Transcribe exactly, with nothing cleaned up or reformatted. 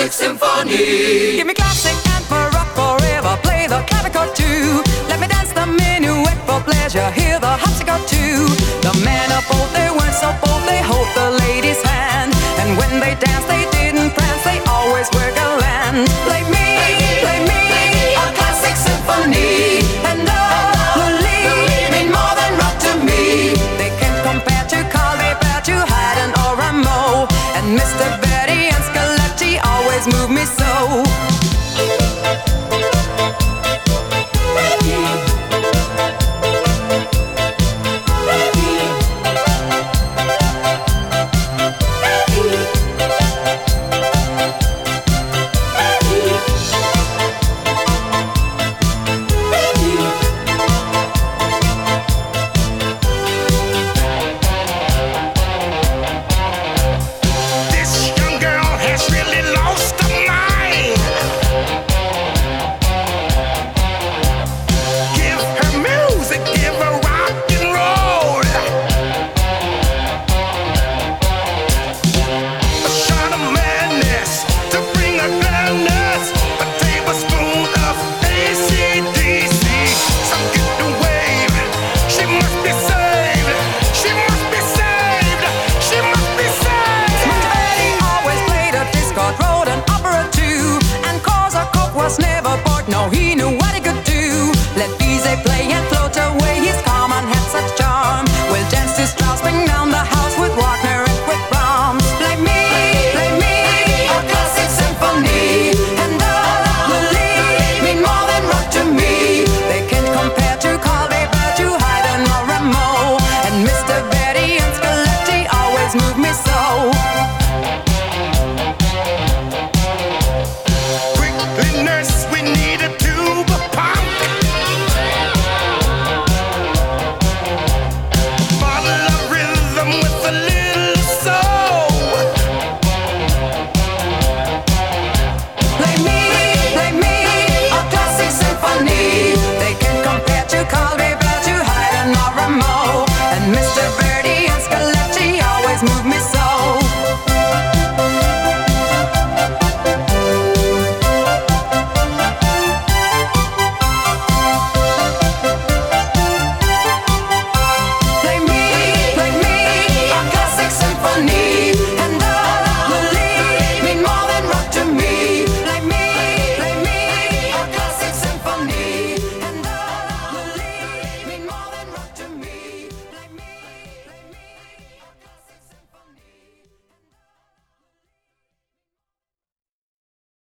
classic symphony. Give me classic and for rock forever. Play the clavichord too. Let me dance the minuet for pleasure. Hear the harpsichord too. The men of old, they weren't so bold. They hold the lady's hand, and when they dance, they didn't prance. They always were gallant. Like me, like me, a classic symphony. and all who lead mean more than rock to me. they can't compare to Carl, they bear to Haydn or Rameau. And Mister Betty and Scaletti always move me so.